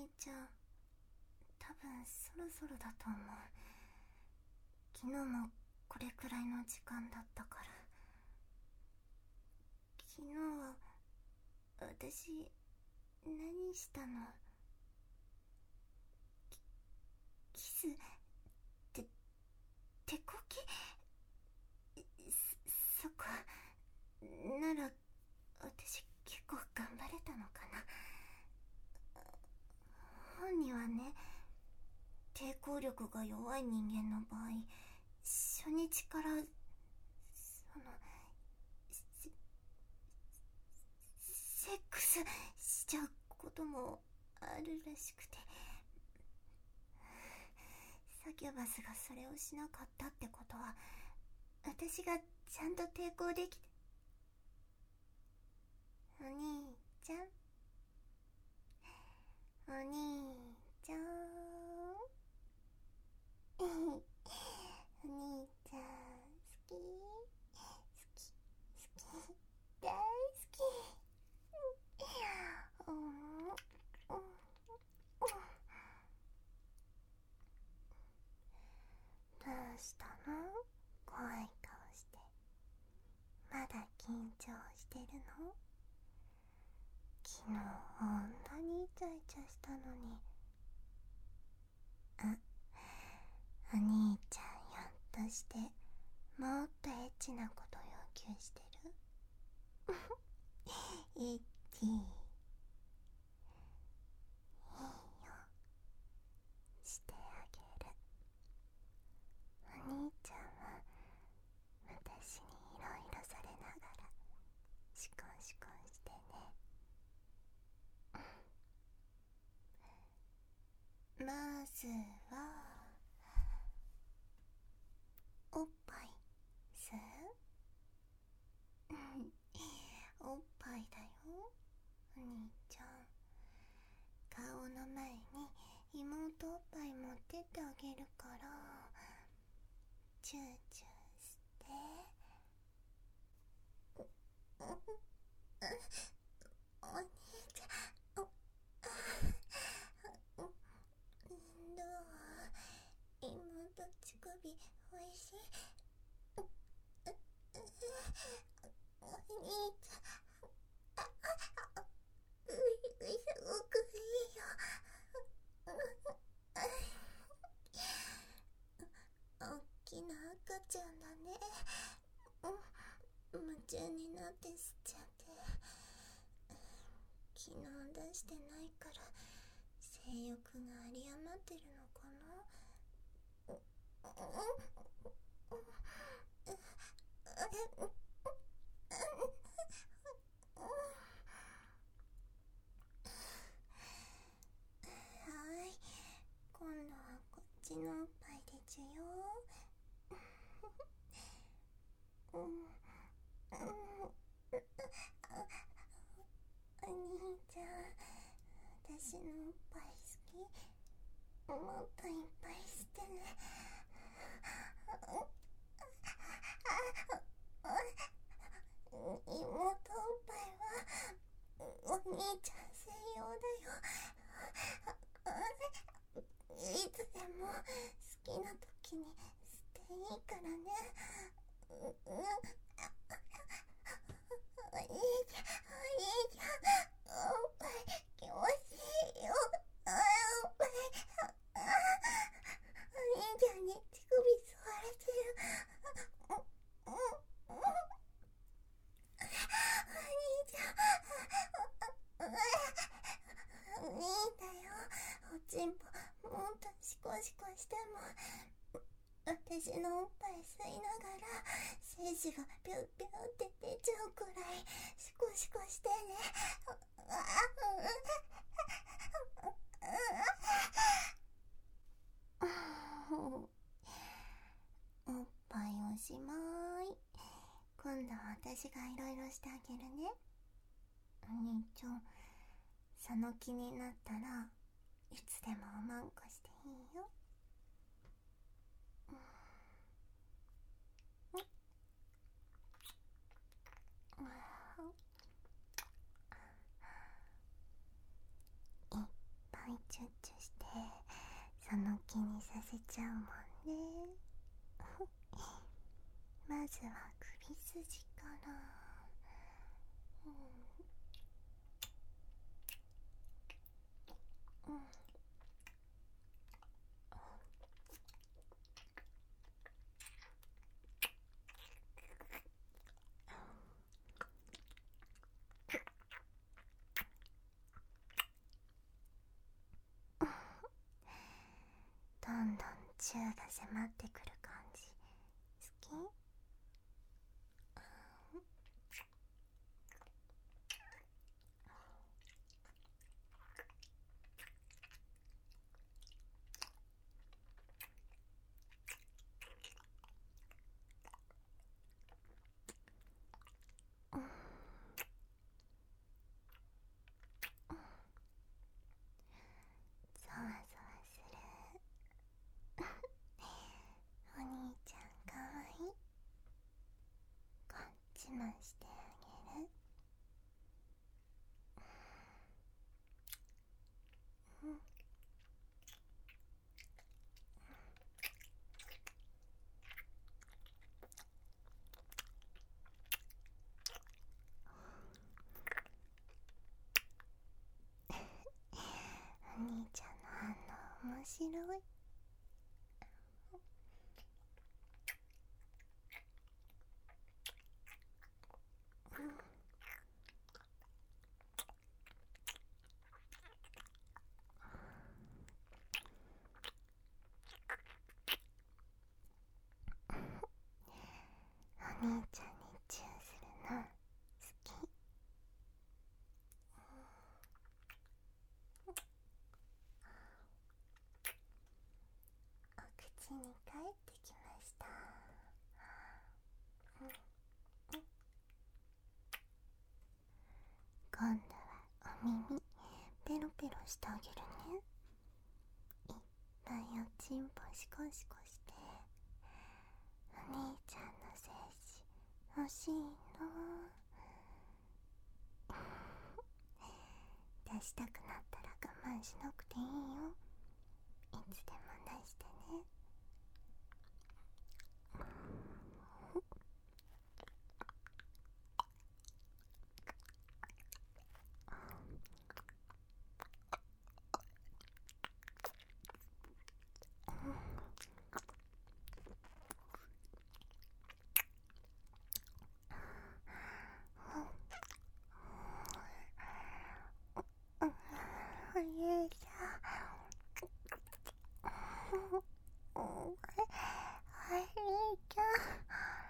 兄ちゃん、多分そろそろだと思う。昨日もこれくらいの時間だったから。昨日は私何したの？キスって手こき？そっか。なら私結構頑張れたのかな。本にはね、抵抗力が弱い人間の場合、初日からセックスしちゃうこともあるらしくて、サキュバスがそれをしなかったってことは、私がちゃんと抵抗できて。お兄ちゃん、お兄ちゃんお兄ちゃん好き大好き。どうしたの？怖い顔して。まだ緊張してるの？昨日ほんとにイチャイチャしたのに。お兄ちゃん、ひょっとしてもっとエッチなこと要求してる？エッチいいよ、してあげる。お兄ちゃんは私にいろいろされながらシコンシコンしてね。まずはおっぱい吸う？おっぱいだよ、お兄ちゃん。顔の前に妹おっぱい持ってってあげるから、チューチューして。お兄ちゃん、どう？妹乳首おいしい？お兄ちゃん、すごくいいよ。おっきな赤ちゃんだね。夢中になって吸っちゃって。昨日出してないから性欲が有り余ってるのかな。はい、今度はこっちのおっぱいでちゅよ。お兄ちゃん、私のおっぱい好き？もっといっぱい吸ってね。妹おっぱいはお兄ちゃん専用だよ。いつでも好きな時に吸っていいからね。お兄ちゃん、おっぱい気持ちいいよ。おっぱい、お兄ちゃんに乳首吸われてる。お兄ちゃん、いいんだよ。おちんぽもっとシコシコしても、私のおっぱい吸いながら精子がピュッピュッって出ちゃうくらいシコシコしてね。おっぱいおしまい。今度は私がいろいろしてあげるね。お兄ちゃん、その気になったらいつでもおまんこしていいよ。いっぱいいチュッチュしてその気にさせちゃうもんね。まずは首筋から。どんどんチューが迫ってくる感じ好き？そわそわする。お兄ちゃんかわいい。こっちもしてあげる。お兄ちゃんの反応面白い。お兄ちゃんにチューするの好き？お口に帰ってきました。今度はお耳ペロペロしてあげるね。いっぱいおちんぽシコシコしてお兄ちゃんの精子欲しいの。出したくなったら我慢しなくていいよ。いつでも出してね。お兄ちゃん、お兄ちゃん。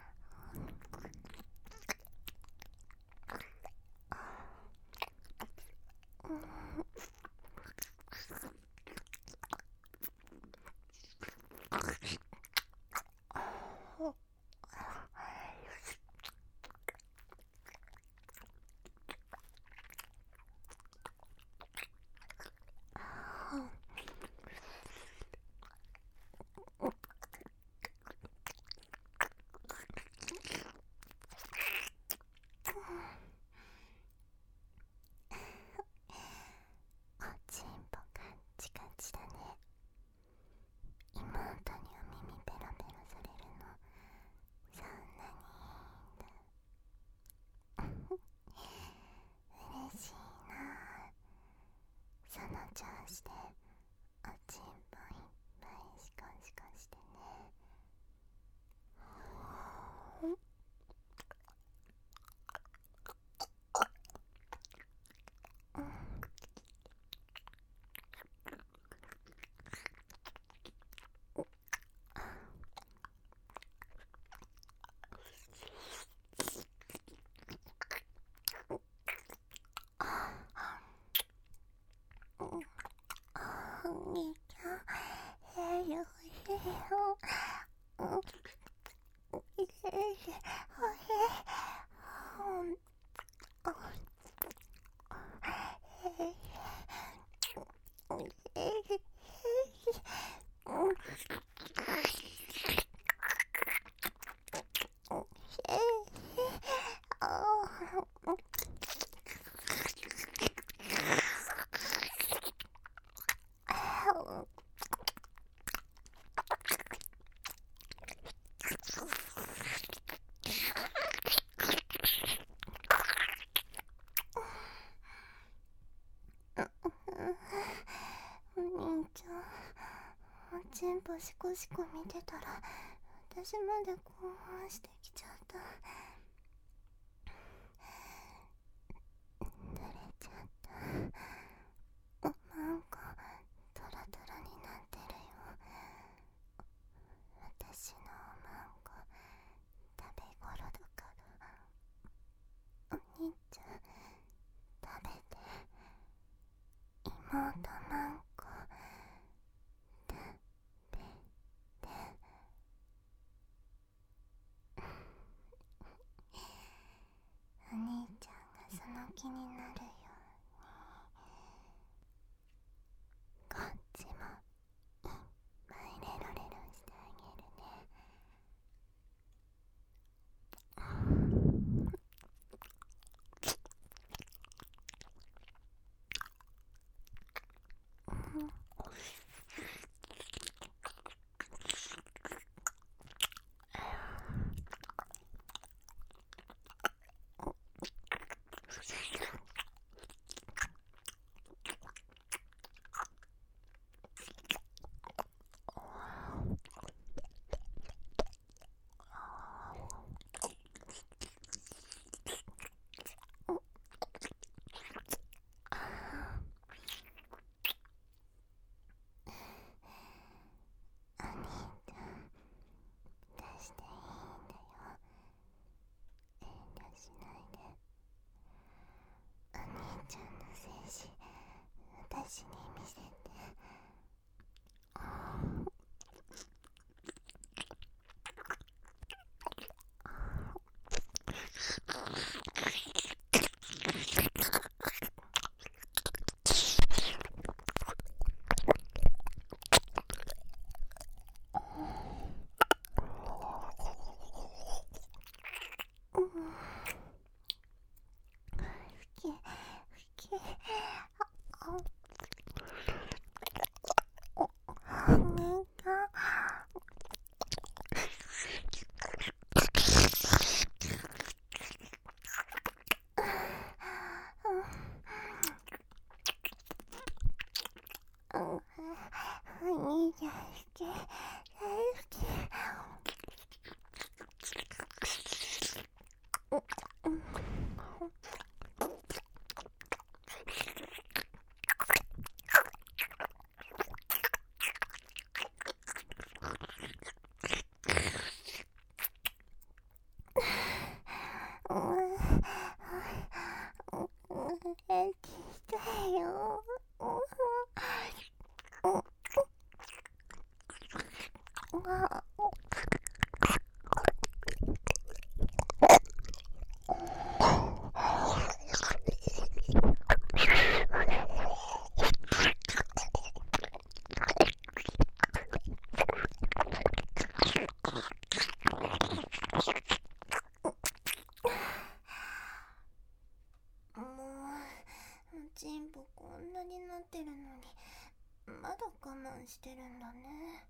おちんぽカッチカチだね。妹にお耳ペロペロされるのそんなにいいんだ。嬉しいな。その調子でおちんぽいっぱいシコシコしてね。お兄ちゃん、よいしょ。 ちんぽシコシコ見てたら私まで興奮してきちゃった。垂れちゃった。おまんこトロトロになってるよ。私のおまんこ食べ頃だから、お兄ちゃん食べて。妹まんこ食べて。お兄ちゃんがその気になるようにこっちもいっぱいレロレロしてあげるね。出していいんだよ。遠慮しないで。お兄ちゃんの精子私に見せて。お兄ちゃん好き、大好き。聞きたいよ。チンポこんなになってるのにまだ我慢してるんだね。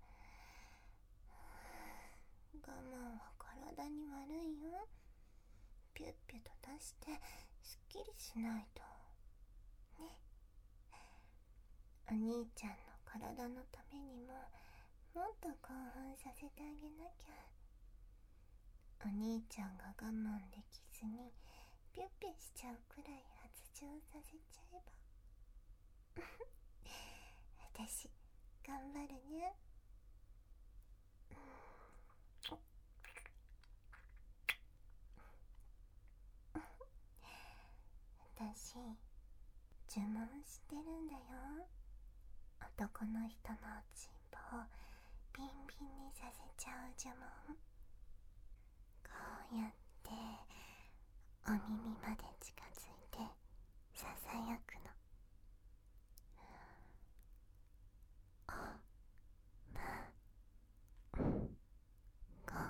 我慢は体に悪いよ。ピュッピュと出してすっきりしないとね。お兄ちゃんの体のためにももっと興奮させてあげなきゃ。お兄ちゃんが我慢できずにピュッピュしちゃうくらい発情させちゃえば私頑張るね。私呪文してるんだよ。男の人のおちんぽをビンビンにさせちゃう呪文。こうやってお耳まで近づいてささやくの。おまんこ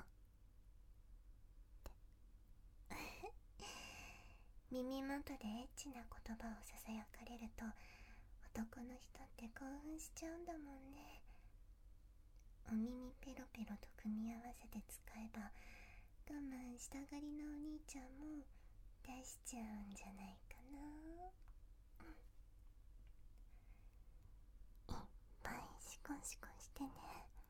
耳元でエッチな言葉をささやかれると男の人って興奮しちゃうんだもんね。お耳ペロペロと組み合わせて使えば我慢したがりのお兄ちゃんも出しちゃうんじゃないかな。いっぱいシコシコしてね。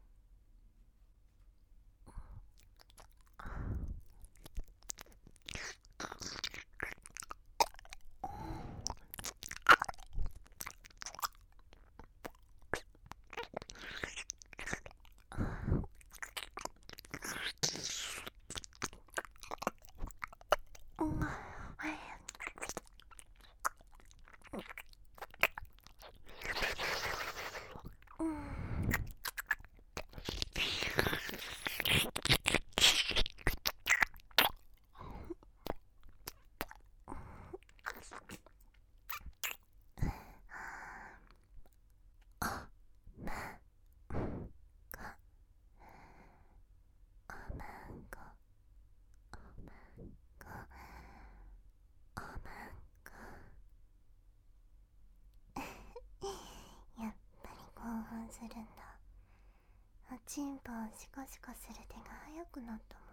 やっぱり興奮するんだ。おちんぽをシコシコする手が速くなった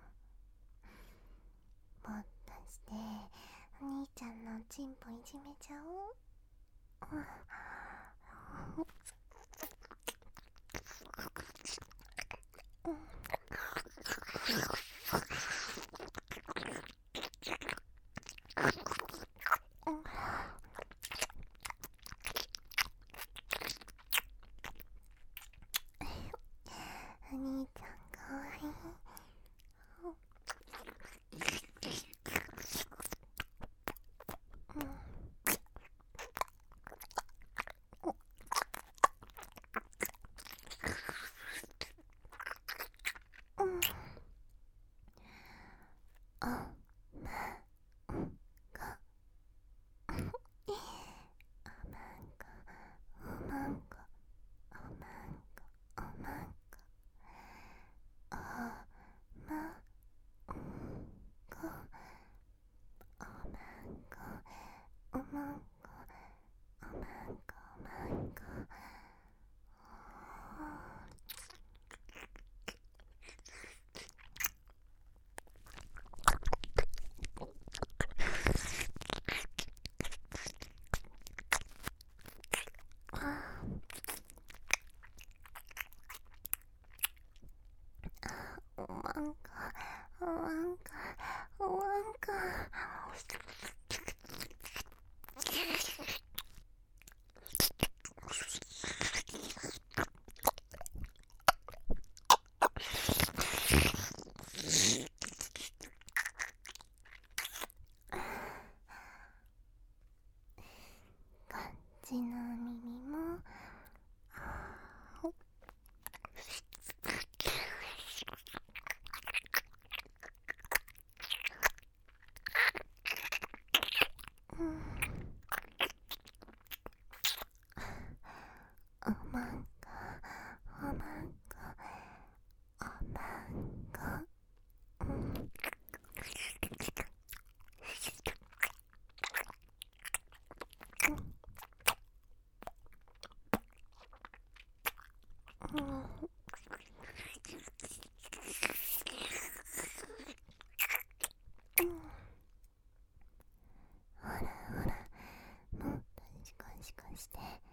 もん。もっとしてお兄ちゃんのおちんぽいじめちゃおう。お兄ちゃんかわいい。こっちの耳もおまんこおまんこおまんこほらほらもっとシコシコして。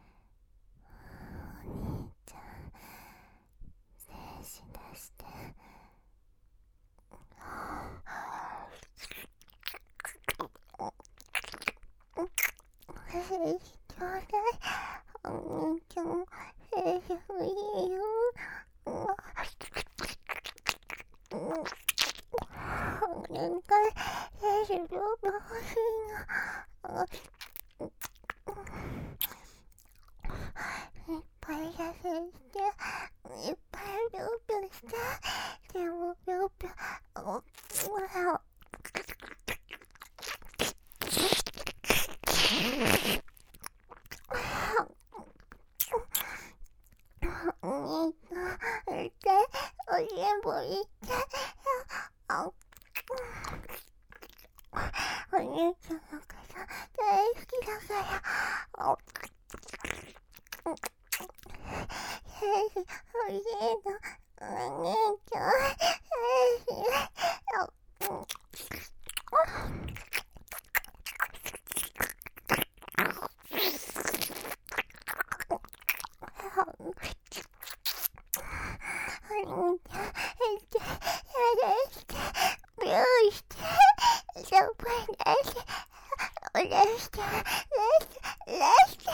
お兄ちゃん精子出して。精子ちょうだい。お兄ちゃん精子欲しいよ。お願い精子両方欲しいの。いっぱい写真して、いっぱいぴょぴょして、でもぴょぴょ、お兄ちゃん、いて、おしんぼいて、お兄ちゃんのこと大好きだから、精子欲しいの。お兄ちゃん精子お兄ちゃんしてやれしてビューしてシャンパン出してお出して出して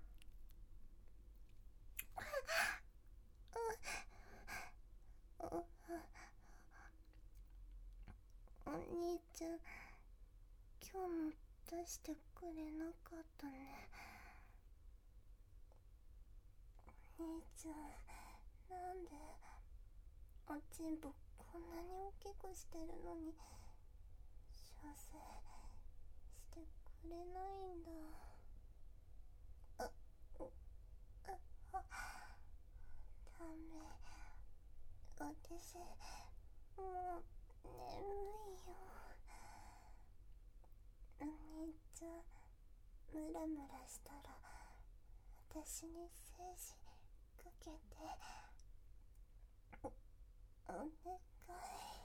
お兄ちゃん、今日も出してくれなかったね。お兄ちちゃん、なんでおちんぽこんなに大きくしてるのに射精してくれないんだ。ダメ、私もう眠いよ。お兄ちゃん、ムラムラしたら私に精子かけて、お願い。